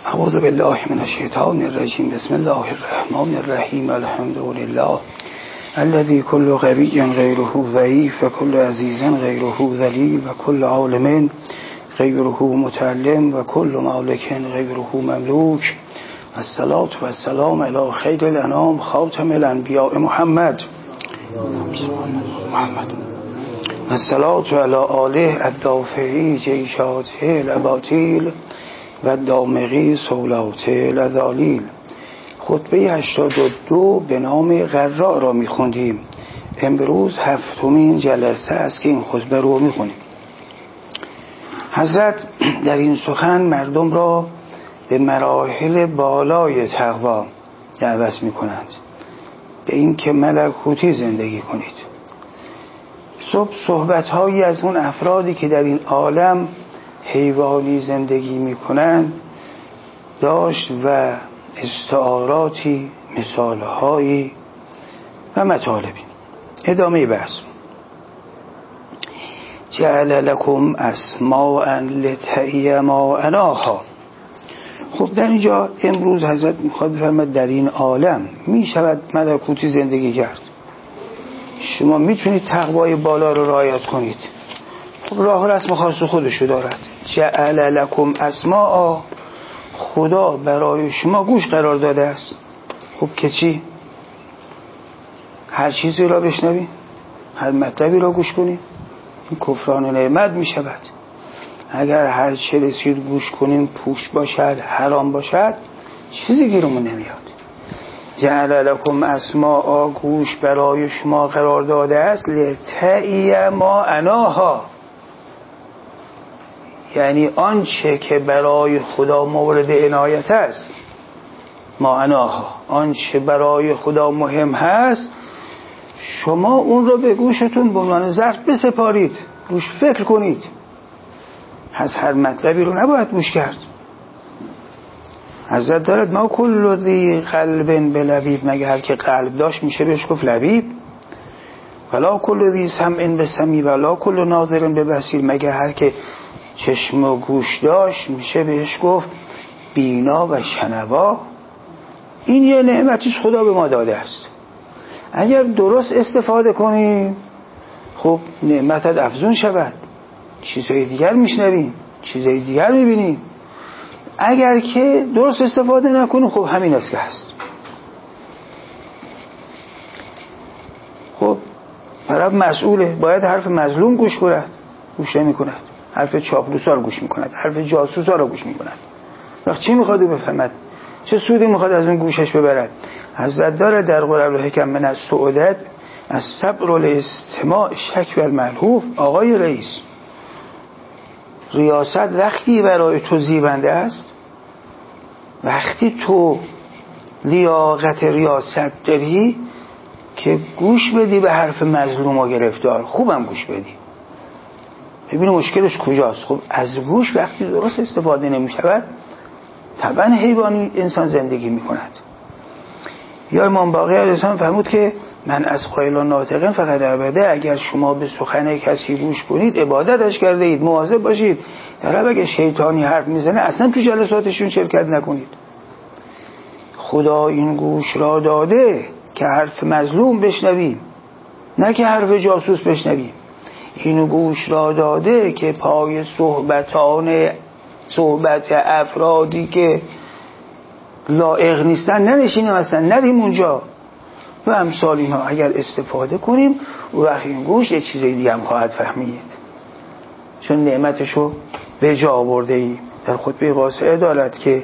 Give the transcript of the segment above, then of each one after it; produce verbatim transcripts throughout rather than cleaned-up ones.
اعوذ بالله من الشیطان الرجیم. بسم الله الرحمن الرحیم. الحمد لله الذي كل قوی غیره ضعیف و کل عزیز غیره ذلیل و کل عالم غیره متعلم و کل مالک غیره مملوک. الصلاة و السلام علی خیر الانام خاتم الانبیاء محمد محمد الصلاة علی آله الدافعی جیشاته الاباطیل و دامغی سولاته الذالیل. خطبه هشتاد و دو به نام غراء را میخوندیم. امروز هفتمین جلسه است که این خطبه رو میخونیم. حضرت در این سخن مردم را به مراحل بالای تقوا دعوت میکنند، به این که ملکوتی زندگی کنید. صبح صحبت هایی از اون افرادی که در این عالم حیوانی زندگی میکنند داشت و استعاراتی، مثالهایی و مطالبی. ادامه بحث. جعل لکم اسماء لتعی ما اناها. خب در اینجا امروز حضرت میخواد بفرماید در این عالم میشود ملکوتی زندگی کرد. شما میتونید تقوای بالا رو رعایت کنید. خب راه و رسم خاص خودشو دارد. جعل لکم اسماء، خدا برای شما گوش قرار داده است. خب که چی؟ هر چیزی را بشنوی، هر مطلبی را گوش کنی، این کفران نعمت می شود. اگر هر چه رسید گوش کنیم پوش باشد، حرام باشد، چیزی گیرمون نمیاد. جعل لکم اسماء، گوش برای شما قرار داده است. لتعی ما اناها، یعنی آنچه که برای خدا مورد عنایت است. ما اناها، آنچه برای خدا مهم هست، شما اون رو به گوشتون به عنوان ظرف بسپارید، روش فکر کنید. از هر مطلبی رو نباید گوش کرد. حضرت دارد ما کل ذی قلب بلبیب، مگه هر که قلب داشت میشه بهش گفت لبیب؟ ولا کل ذی سمع بسمی ولا کل ناظر ببصیر، مگه هر که چشم و گوش داشت میشه بهش گفت بینا و شنوا؟ این یه نعمتیش خدا به ما داده است. اگر درست استفاده کنیم خب نعمتت افزون شود، چیزهای دیگر میشنویم، چیزهای دیگر میبینیم. اگر که درست استفاده نکنیم خب همین است که هست. خب طرف مسئوله، باید حرف مظلوم گوش کند، گوش نمی کند. حرف چاپلوسا رو گوش میکند، حرف جاسوسا رو گوش میکند. وقت چی میخواد او بفهمد؟ چه سودی میخواد از اون گوشش ببرد؟ حضرت داره در قرآن الحکم من از سعودت از صبر الاستماع شک و الملحوف. آقای رئیس، ریاست وقتی برای تو زیبنده است، وقتی تو لیاقت ریاست داری که گوش بدی به حرف مظلوم و گرفتار، خوبم گوش بدی. ببین مشکلش کجاست. خب از گوش وقتی درست استفاده نمی شود طبعا حیوانی انسان زندگی می کند. یا امام باقر علیه السلام فرمود که من از قائلان ناطقین فقط عبده، اگر شما به سخن کسی گوش کنید عبادتش کرده اید، مواظب باشید. طرف اگه شیطانی حرف میزنه اصلا تو جلساتشون شرکت نکنید. خدا این گوش را داده که حرف مظلوم بشنویم، نه که حرف جاسوس بشنویم. این گوش را داده که پای صحبتان صحبت افرادی که لایق نیستن ننشینیم، اصلا نریم اونجا و امثال اینها. اگر استفاده کنیم و وقتی این گوش یه چیز دیگه هم خواهد فهمید، چون نعمتشو به جا آورده ای. در خطبه قاصره دارد که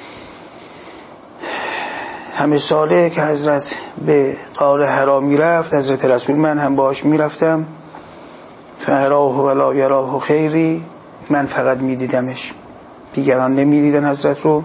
همه ساله که حضرت به غار حرا میرفت، حضرت رسول من هم باش میرفتم، فهراه ولا یراه خیری، من فقط میدیدمش، دیگران نمیدیدن حضرت رو.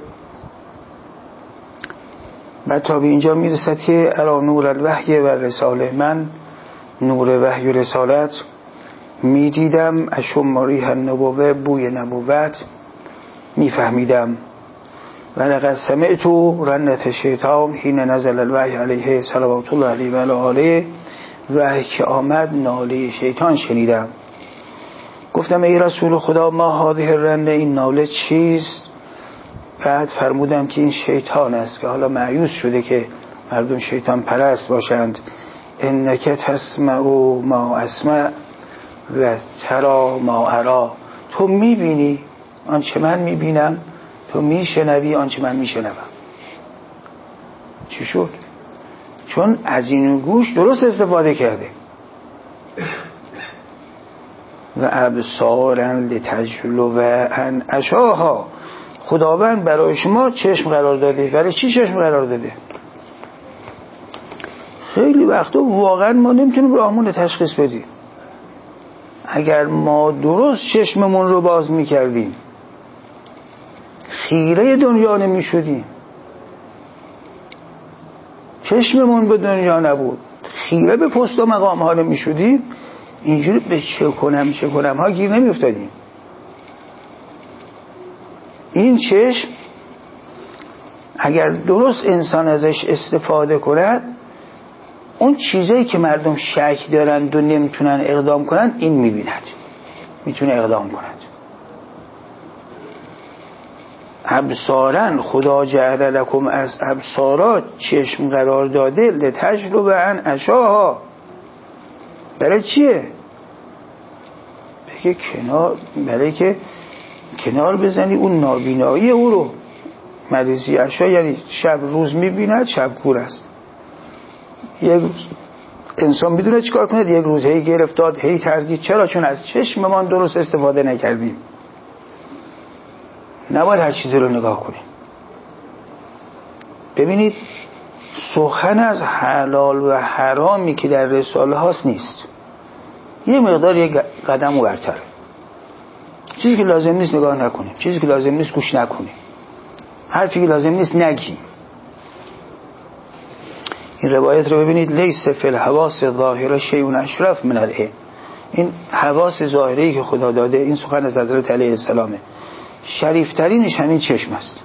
بعد تا به اینجا میرسد که ارا نور الوحی و رساله، من نور وحی و رسالت میدیدم، اشم ریح النبوه، بوی نبوت میفهمیدم. و لقد سمعت رنت شیطان حین نزل الوحی علیه صلوات الله علیه و آله، وحی که آمد ناله شیطان شنیدم. گفتم ای رسول خدا ما هذه الرنه، این ناله چیست؟ بعد فرمودم که این شیطان است که حالا مایوس شده که مردم شیطان پرست باشند. انک تسمع ما اسمع و ترا ما ارا، تو میبینی آنچه من میبینم، تو میشنوی آنچه من میشنوم. چی شد؟ چون از این گوش درست استفاده کرده. و ابصارا لتجلو و ان اشاها، خداوند برای شما چشم قرار داده. برای چی چشم قرار داده؟ خیلی وقتا واقعا ما نمیتونیم راهمون تشخیص بدیم. اگر ما درست چشممون رو باز میکردیم، خیره دنیا نمیشدیم. چشممون به دنیا نبود، خیره به پست و مقام ها نمیشدیم، اینجوری به چه کنم چه کنم ها گیر نمیافتادیم. این چشم اگر درست انسان ازش استفاده کند، اون چیزایی که مردم شک دارند و نمیتونن اقدام کنند، این میبیند، میتونه اقدام کند. ابصارن، خدا جعل لکم از ابصارات چشم قرار داده، لتجلو و ان اشاها. برای چیه؟ بگه کنار، برای که کنار بزنی اون نابینایی او رو. مریضی اشا یعنی شب روز میبیند، شب کور است. یک روز انسان بدونه چیکار کنه، یک روز هی گرفتاد، هی تردید. چرا؟ چون از چشممان درست استفاده نکردیم. نباید هر چیزی رو نگاه کنیم. ببینید سخن از حلال و حرامی که در رساله هاست نیست، یه مقدار یک قدم و برتر. چیزی که لازم نیست نگاه نکنیم، چیزی که لازم نیست گوش نکنیم، حرفی که لازم نیست نگیم. این روایت رو ببینید، لیس فی الحواس الظاهره شیء اشرف من العلم. این حواس ظاهری که خدا داده، این سخن از حضرت علیه السلامه، شریفترینش همین چشم است.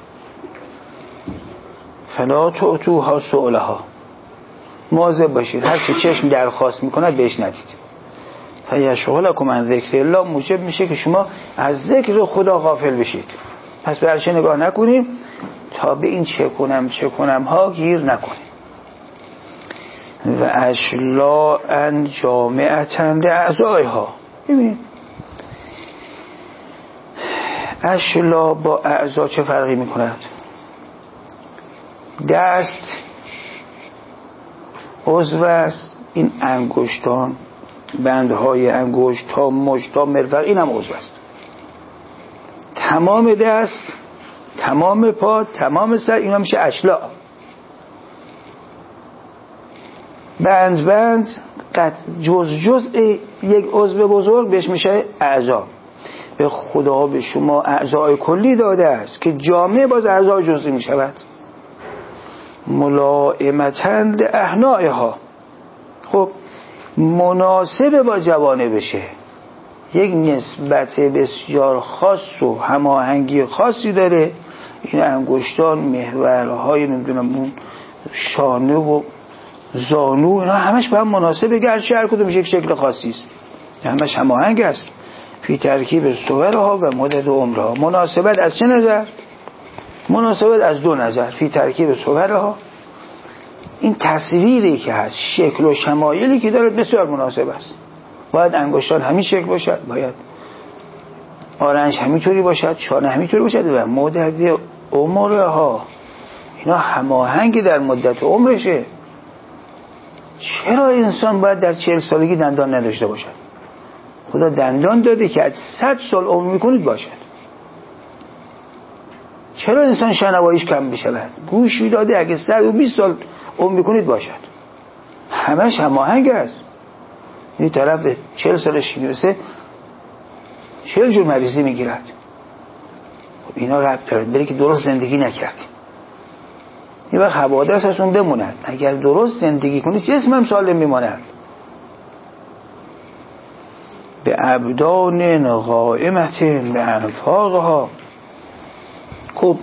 فلا تعطوها سؤلها، مواظب باشید هر چه چشم درخواست میکند بهش ندید. فیشغلکم عن ذکر الله، موجب میشه که شما از ذکر خدا غافل بشید. پس به هر چه نگاه نکنیم تا به این چه کنم چه کنم ها گیر نکنیم. و اشلاء جامعة لاعضائها. ببینید اشلا با اعضا چه فرقی میکند؟ دست عضو است، این انگشتان، بندهای انگشت تا مشت تا مرفق، این هم عضو است. تمام دست، تمام پا، تمام سر، این هم میشه اشلا. بند بند جز جز یک عضو بزرگ بهش میشه اعضا. به خدا به شما اعضای کلی داده است که جامع باز اعضای جزئی میشود. ملائمتند احنائها، خب مناسب با جوانه بشه، یک نسبت بسیار خاص و هماهنگی خاصی داره. این انگشتان، محورهای نمیدونم اون شانه و زانو، اینا همش به هم مناسبه، گرچه هر کدومش یک شکل خاصی است، همش هماهنگ است. فی ترکیب صورها و مدد عمرها. مناسبت از چه نظر؟ مناسبت از دو نظر. فی ترکیب صورها، این تصویری که هست، شکل و شمایلی که داره بسیار مناسب است. باید انگشتان همین شکل باشد، باید آرنج همینطوری باشد، شانه همینطوری باشد و مدد عمرها، اینا هماهنگ در مدت عمرشه. چرا انسان باید در چهل سالگی دندان نداشته باشد؟ خدا دندان داده که از صد سال عمر میکنید باشد. چرا انسان شنواییش کم بشود؟ گوشی داده اگه صد و بیست سال عمر میکنید باشد. همش هماهنگ است. این طرف به چهل سالش میرسه چهل جور مریضی میگیرد. خب اینا ربط دارد، بلی که درست زندگی نکردیم. یه وقت حوادث از اون بموند. اگر درست زندگی کنید جسم هم سالم میماند. به ابدان قائمت به انفاقها. خب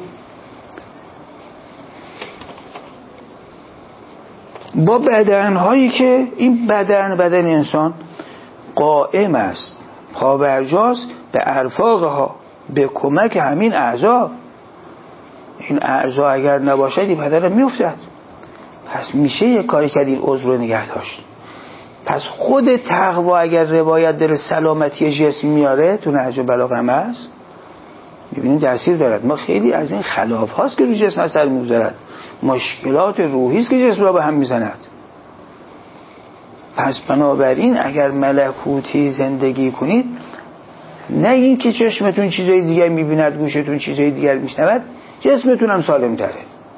با بدنهایی که این بدن بدن انسان قائم است، پابرجاست، به انفاقها، به کمک همین اعضا. این اعضا اگر نباشد این بدن میافتد. پس میشه یک کاری کرد این عضو رو نگه داشت. پس خود تقوا اگر روایت داره سلامتی جسم میاره، تو نهج البلاغه هم هست، میبینیم تأثیر دارد. ما خیلی از این خلاف هاست که رو جسم اثر میگذارد، مشکلات روحی است که جسم را به هم میزند. پس بنابراین اگر ملکوتی زندگی کنید، نه این که چشمتون چیزای دیگر میبیند، گوشتون چیزای دیگر میشنود، جسمتون هم سالم تره.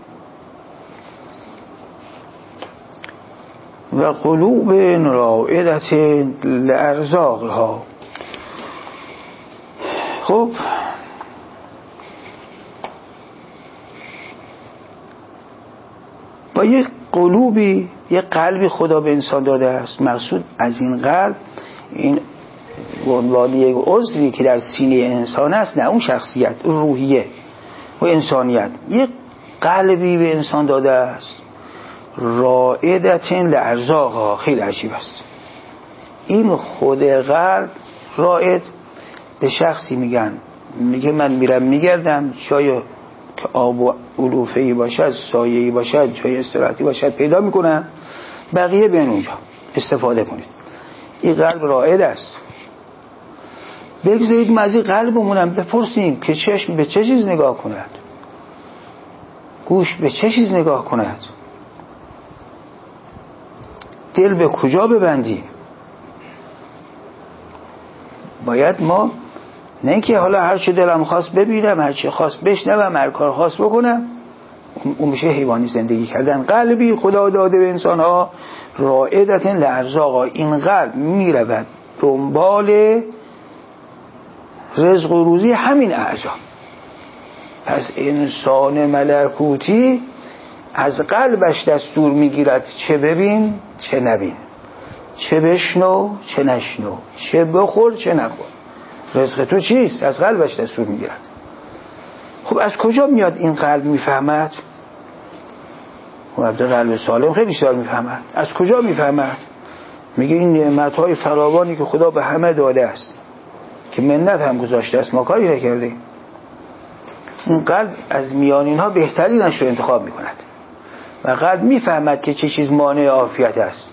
و قلوب رائدت لارزاقها. خب با یک قلوبی، یک قلبی خدا به انسان داده است. مقصود از این قلب این عنوان یک عضوی که در سینه انسان است، نه اون شخصیت روحیه و انسانیت. یک قلبی به انسان داده است رائدت لارزاقها. خیلی عجیب است. این خود قلب رائد به شخصی میگن، میگه من میرم میگردم جای که آب و علوفه‌ای باشد، سایه‌ای باشد، جای استراحتی باشد پیدا میکنم، بقیه بیان اونجا استفاده کنید. این قلب رائد است. بگذارید ما از این قلبمونم بپرسیم که چشم به چه چیز نگاه کند، گوش به چه چیز نگاه کند، دل به کجا ببندیم. باید ما نه اینکه حالا هر چه دلم خواست ببینم، هر چه خواست بشنوم، هر کار خواست بکنم، اون میشه حیوانی زندگی کردن. قلبی خدا داده به انسان ها رائدت لارزاقها. این قلب میرود دنبال رزق و روزی همین اعضا. پس انسان ملکوتی از قلبش دستور میگیرد چه ببین چه نبین، چه بشنو چه نشنو، چه بخور چه نخور. رزق تو چیست؟ از قلبش دستور میگیرد. خب از کجا میاد این قلب میفهمد؟ خب قلب سالم خیلی بیشتر میفهمد. از کجا میفهمد؟ میگه این نعمتهای فراوانی که خدا به همه داده است که منت هم گذاشته است، ما کاری نکردیم. این قلب از میان اینها بهترینش رو انتخاب میکند و قلب میفهمد که چه چیز مانع عافیت است.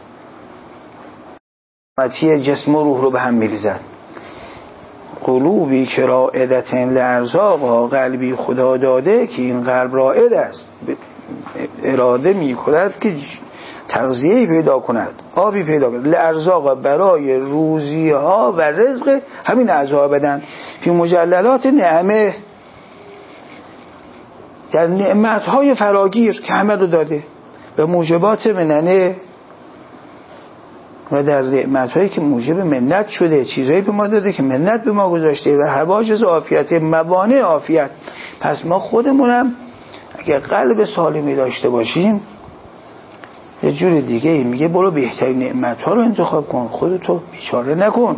مطیع جسم و روح رو به هم میریزد. قلوبی که رائدت لارزاقها، قلبی خدا داده که این قلب رائد است، اراده می کند که تغذیه‌ای پیدا کند، آبی پیدا کند، لارزاق برای روزی ها و رزق همین اعضا بدن. فی مجللات نعمه، در نعمت های فراگیر که همه رو داده، به موجبات مننه و در نعمت هایی که موجب منت شده، چیزهایی به ما داده که منت به ما گذاشته و حواجز عافیت، موانع عافیت. پس ما خودمونم اگر قلب سالمی داشته باشیم، یه جور دیگه ای میگه برو بهترین نعمت ها رو انتخاب کن، خودتو بیچاره نکن.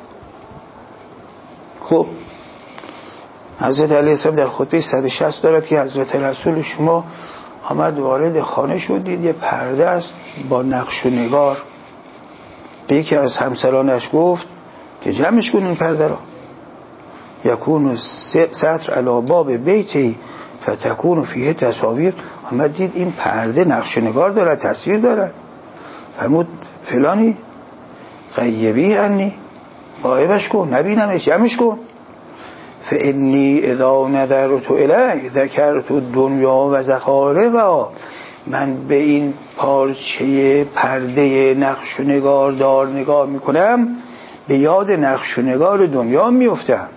خب حضرت علیه السلام در خطبه صد و شصت دارد که حضرت رسول شما آمد وارد خانه شدید، یه پرده است با نقش و نگار. به یکی از همسرانش گفت که جمعش کن این پرده را. یکون سطر علی باب بیتی فتکون فیه تصاویر. آمد دید این پرده نقش و نگار دارد، تصویر دارد. فرمود فلانی غیبی عنی، غایبش کن، نبینمش، جمعش کن. فانی اذا نظرت الیه ذکرت الدنیا و زخارفها. من به این پارچه پرده نقش و نگار دار نگاه میکنم، به یاد نقش و نگار دنیا میفتم.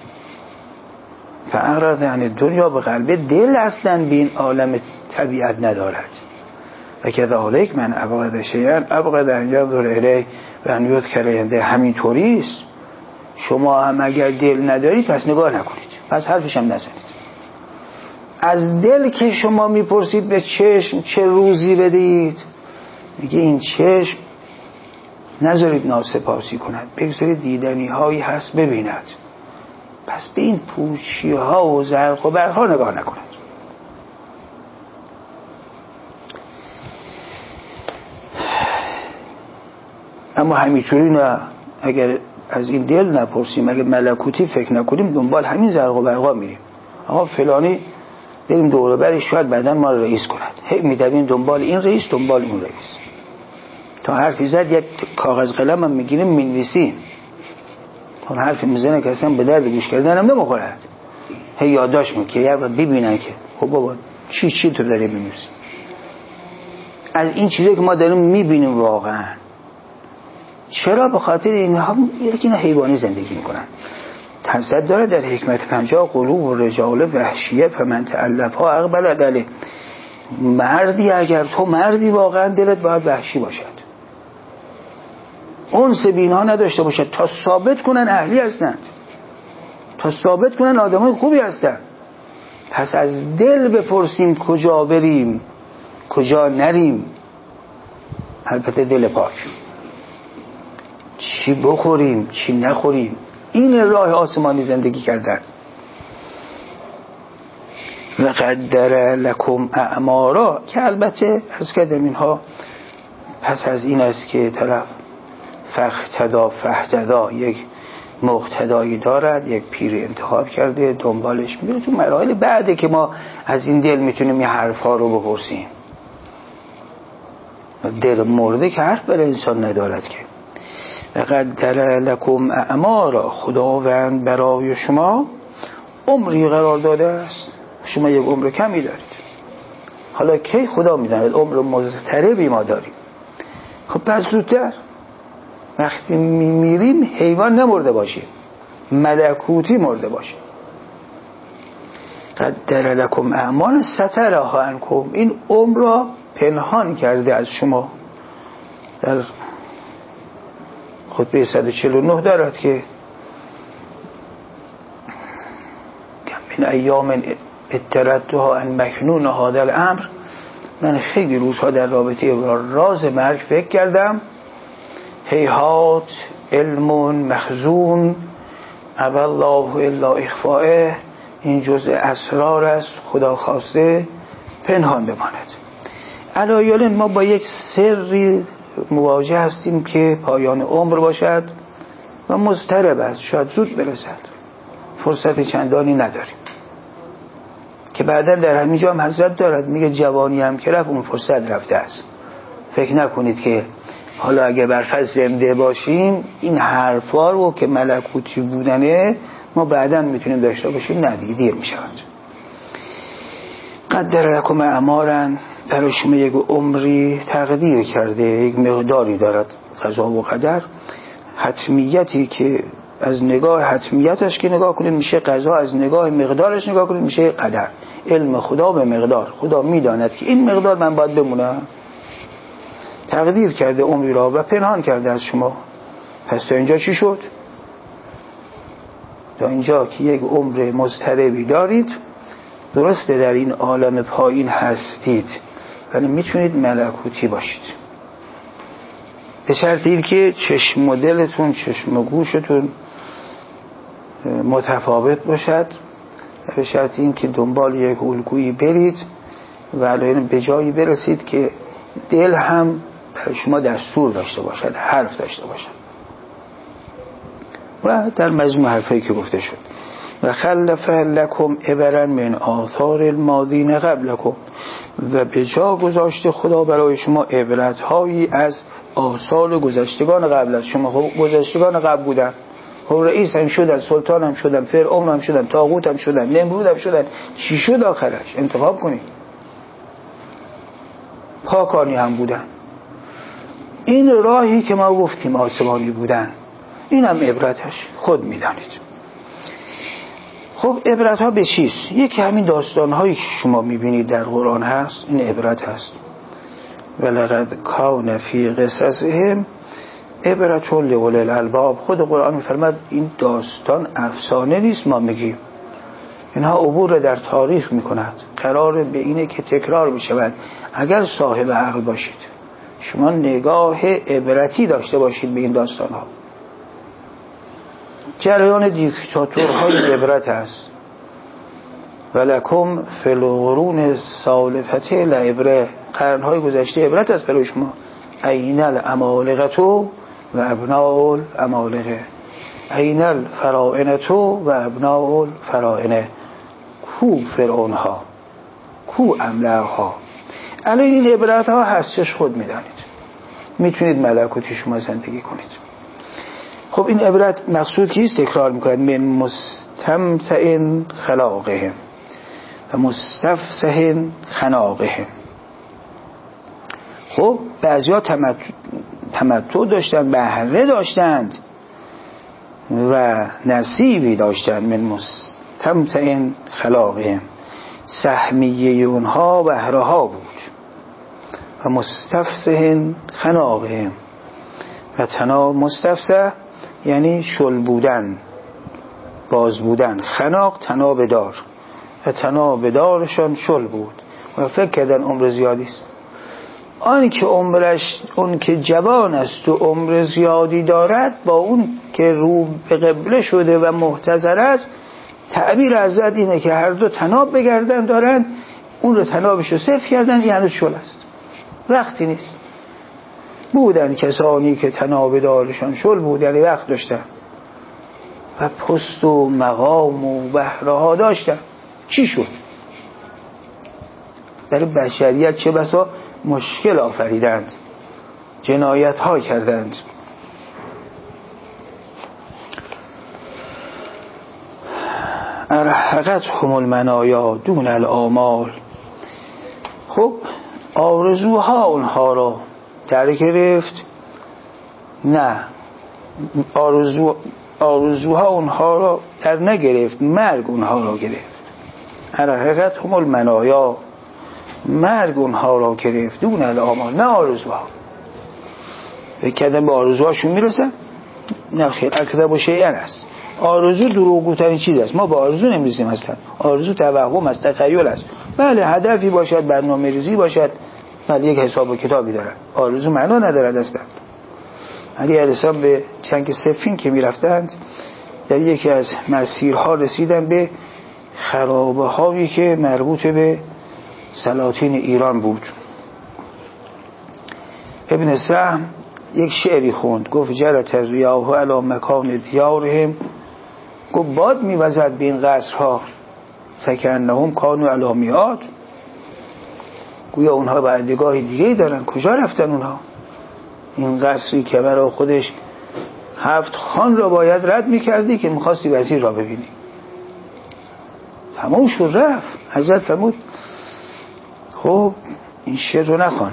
فاعرض عن دنیا، به قلب دل اصلا به این عالم طبیعت ندارد. و کذالک من ابغض شیئا ابغض ان ينظر الیه و ان یذکر عنده. همینطوری است. شما هم اگر دل ندارید پس نگاه نکنید، پس حرفش هم نزنید. از دل که شما میپرسید به چشم چه روزی بدید، میگه این چشم نذارید ناسپاسی کند، بگذارید دیدنی هایی هست ببیند. پس به این پوچی ها و زرق و برق ها نگاه نکند. اما همینطوری نه، اگر از این دل نپرسیم، اگر ملکوتی فکر نکنیم، دنبال همین زرق و برق ها میریم. آقا فلانی بریم دوره برش شاید بعداً ما رو رئیس کند. هی میدویم دنبال این رئیس دنبال اون رئیس. تا حرفی زد یک کاغذ قلم هم میگیریم مینویسیم. اون حرفی میزنه که اصلا به درد گوش کردن هم نمیخورد. هی یادداشت میکنه یا ببینن که خب بابا چی چی تو داری بنویسی. از این چیزی که ما داریم میبینیم واقعا. چرا؟ به خاطر اینها یکی نه حیوانی زندگی میکنن. تنصد داره در حکمت پنجاه قلوب و رجال وحشیه فمن تألفها اقبل عدله. مردی اگر تو مردی واقعا دلت باید وحشی باشد، اون سبینها نداشته باشد تا ثابت کنن اهلی هستند، تا ثابت کنن آدمای خوبی هستند. پس از دل بپرسیم کجا بریم کجا نریم. البته دل پاک، چی بخوریم چی نخوریم، این راه آسمانی زندگی کردن. وقدر لکم اعمارا، که البته از کدم اینها پس از این است که طرف فاقتدا فاهتدا یک مقتدایی دارد، یک پیر انتخاب کرده دنبالش میره. تو مراحل بعده که ما از این دل میتونیم یه حرفا رو بپرسیم. دل مرده که حرف برای انسان ندارد که. وقدر لکم اعمارا، خداوند برای شما عمری قرار داده است. شما یک عمر کمی دارید. حالا کی خدا میداند عمر مضطربی ما داریم. خب پس زودتر وقتی میمیریم حیوان نمرده باشیم، ملکوتی مرده باشیم. قدر لکم اعمال سترها عنکم، این عمر را پنهان کرده از شما. در خطبه صد و چهل و نه دارد که من ایام اتردها ان مکنون هذا الامر، من خیلی روزها در رابطه با راز مرگ فکر کردم. هیهات علم مخزون ابا الله الا اخفائه، این جزء اسرار است خدا خواسته پنهان بماند. علایالن ما با یک سری مواجه هستیم که پایان عمر باشد و مضطرب است، شاید زود برسد، فرصت چندانی نداریم. که بعدا در همینجا هم حضرت دارد میگه جوانی هم که رفت اون فرصت رفته است. فکر نکنید که حالا اگه بر فرض زنده باشیم این حرفا رو که ملکوتی بودنه ما بعدا میتونیم داشته باشیم، نه دیگه دیر میشود. قدر لکم اعمارا، برای شما یک عمری تقدیر کرده، یک مقداری دارد قضا و قدر. حتمیتی که از نگاه حتمیتش که نگاه کنید میشه قضا، از نگاه مقدارش نگاه کنید میشه قدر. علم خدا به مقدار، خدا میداند که این مقدار من باید بمونم، تقدیر کرده عمری را و پنهان کرده از شما. پس تا اینجا چی شد؟ تا اینجا که یک عمر مضطربی دارید، درسته در این عالم پایین هستید ولی میتونید ملکوتی باشید، به شرط این که چشم و دلتون چشم و گوشتون متفاوت باشد، به شرط این که دنبال یک الگویی برید و الان به جایی برسید که دل هم برای شما دستور داشته باشد، حرف داشته باشد. و در مجموع حرفایی که گفته شد و خلف لکم عبرا من آثار الماضین قبلکم، و به جا گذاشته خدا برای شما عبرت‌هایی از آثار گذشتگان قبل از شما. خب گذشتگان قبل بودن، خب رئیس هم شدن، سلطان هم شدن، فرعون هم شدن، طاغوت هم شدن، نمرود هم شدن. چی شد آخرش؟ انتخاب کنید. پاکانی هم بودن. این راهی که ما گفتیم آسمانی بودن، این هم عبرتش خود میدانید. خب عبرت ها به چیست؟ یکی همین داستان هایی که شما میبینید در قرآن هست، این عبرت هست. ولقد کان فی قصصهم عبرة لأولی الالباب. خود قرآن میفرماد این داستان افسانه نیست ما میگیم، اینها عبور در تاریخ میکند، قرار به اینه که تکرار بشود. اگر صاحب عقل باشید شما نگاه عبرتی داشته باشید به این داستان ها. جریان دیکتاتورهای عبرت است. ولکم فی القرون السالفة لعبره، قرنهای گذشته عبرت است برای شما. این الامالقة و ابناء الامالقه، این الفراعنة و ابناء الفراعنه. کو فرعون ها هو املرها. الان این عبارت ها هستش خود میدانید، میتونید ملکوتی شما زندگی کنید. خب این عبارت مقصود کیست؟ تکرار میکنید من مستمتع خلاقهم و مستفسح خناقهم. خب بعضیا تمتع تمتع داشتند، بهره داشتند و نصیبی داشتند. من مستمتع خلاقهم، سهمیه اونها بهره ها بود. و مستفسح خناقهم، و تنا مستفسح یعنی شل بودن، باز بودن. خناق تناب دار، و تناب دارشان شل بود و فکر کردن عمر زیادی است. آن که عمرش، اون که جوان است و عمر زیادی دارد، با اون که رو به قبله شده و محتضر است، تعبیر حضرت اینه که هر دو تناب بگردن دارن، اون رو تنابش رو صفر کردن، یعنی شل است، وقتی نیست. بودن کسانی که تناب دارشان شل بود، یعنی وقت داشتن و پست و مقام و بهره ها داشتن. چی شد؟ برای بشریت چه بسا مشکل آفریدند، جنایت ها کردند. ارهقتهم المنایا دون الآمال. خب آرزوها اونها را در گرفت، نه آرزو آرزوها اونها را در نگرفت، مرگ اونها را گرفت. ارهقتهم المنایا، مرگ اونها را گرفت، دون الآمال، نه آرزوها. فکر کردن به آرزوهاشون میرسن؟ نه خیر، اکذب و شیئا است. آرزو دروغگوترین چیز است. ما با آرزو نمیرسیم اصلا. آرزو توهم است، تخیل است. بله هدفی باشد، برنامه‌ریزی باشد، بله یک حساب و کتابی دارن. آرزو معنا ندارد اصلا. علی علیه السلام به جنگ صفین که میرفتند، در یکی از مسیرها رسیدن به خرابه هایی که مربوط به سلاطین ایران بود. ابن سهم یک شعری خوند، گفت جرت الریاح علی مکان دیارهم، گفت باد میوزد به این قصرها، فکأنهم کانوا علی میعاد، گویا اونها بعدگاه دیگه دارن. کجا رفتن اونها؟ این قصری که برای خودش هفت خان را باید رد میکردی که میخواستی وزیر را ببینی، تمام شد رفت. حضرت فرمود خب این شعر رو نخوان،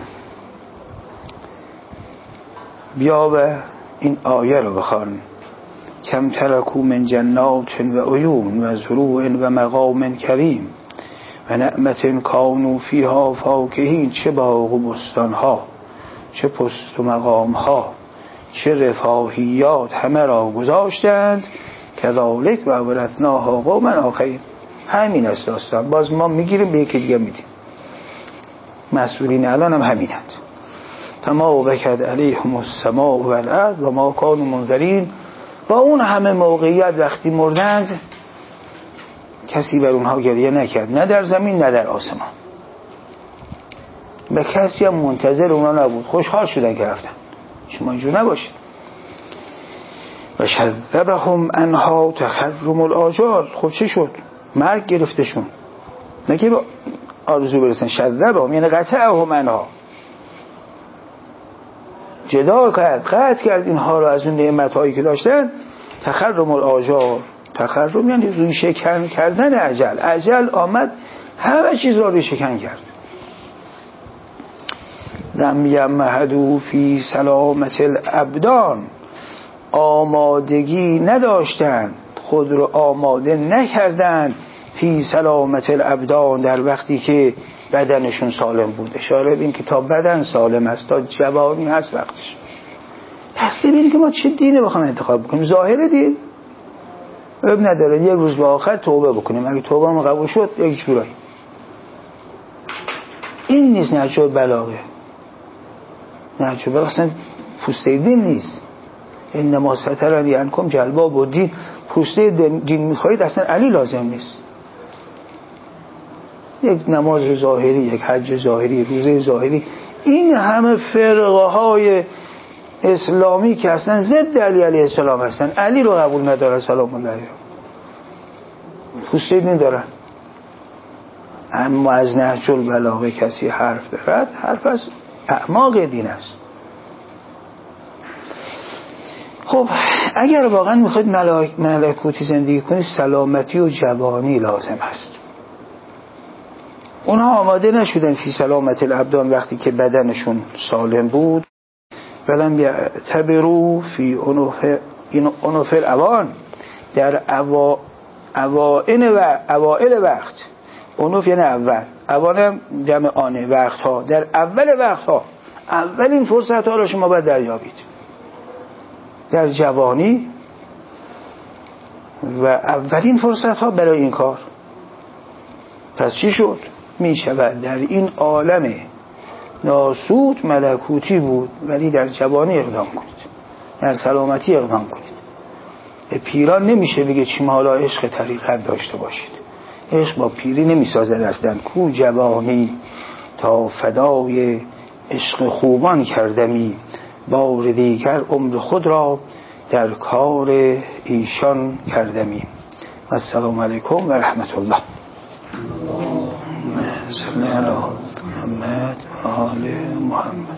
بیا و این آیه رو بخوان. کم ترکو من جنات و عیون و زروع و مقام کریم و نعمت کانوا فیها فاکهین. چه باغ و بستان ها، چه پست و مقام ها، چه رفاهیات همه را گذاشتند. کذالک و ورثناها قوما آخرین. همین است داستان. باز ما میگیریم به یکی دیگه میدیم. مسئولین الان هم همینند. فما بکت علیهم السماء و الارض و ما کانوا منذرین. با اون همه موقعیت وقتی مردند کسی بر اونها گریه نکرد، نه در زمین نه در آسمان. به کسی هم منتظر اونا نبود، خوشحال شدن که رفتن. شما اینجور نباشید. و شذبهم انها تخرم الاجال. خب چه شد؟ مرگ گرفتشون، نه که به آرزو برسن. شذبهم یعنی قطعهم انها، جدا کرد، قطع کرد اینها رو از اون نعمت‌هایی که داشتن. تخرم الاجال، تخرم یعنی روی شکن کردن اجل. اجل آمد همه چیز را روی شکن کرد. لم یمهدوا فی سلامت الابدان. آمادگی نداشتند، خود رو آماده نکردند. فی سلامت الابدان، در وقتی که بدنشون سالم بود. اشاره به این که تا بدن سالم است، تا جوانی هست وقتش. پس ببینید که ما چه دینی بخوام انتخاب بکنیم. ظاهر دین اب نداره، یک روز به آخر توبه بکنیم، اگه توبه ما قبول شد یک جورایی. این نیست نهج بلاغه. نهج بلاغه اصلا پوسته دین نیست. انما سترنی عنکم جلباب و دین. پوسته دین میخواهید اصلا علی لازم نیست. یک نماز ظاهری، یک حج ظاهری، روزه ظاهری، این همه فرقه های اسلامی که اصلا ضد علی علیه السلام هستن، علی رو قبول ندارن سلام الله علیه، پوسته دین دارن. اما از نهج البلاغه کسی حرف برد، حرف از اعماق دین است. خب اگر واقعا میخواید ملکوتی زندگی کنید، سلامتی و جوانی لازم است. اونها آماده نشدن فی سلامت الابدان وقتی که بدنشون سالم بود، ولم یعتبروا فی عنف الاوان، در اوا اوائل و اوائل وقت. عنف یعنی اول، اوان جمع آنه، وقت ها، در اول وقت ها، اولین فرصت ها را شما باید دریابید در جوانی و اولین فرصت ها برای این کار. پس چی شد؟ می شود در این عالم ناسوت ملکوتی بود ولی در جوانی اقدام کنید، در سلامتی اقدام کنید. به پیران نمیشه بگه چیم حالا عشق طریقت داشته باشید، عشق با پیری نمیسازد اصلا. کو جوانی تا فدای عشق خوبان کردمی، بار دیگر عمر خود را در کار ایشان کردمی. السلام علیکم و رحمت الله. صلی الله محمد و آل محمد.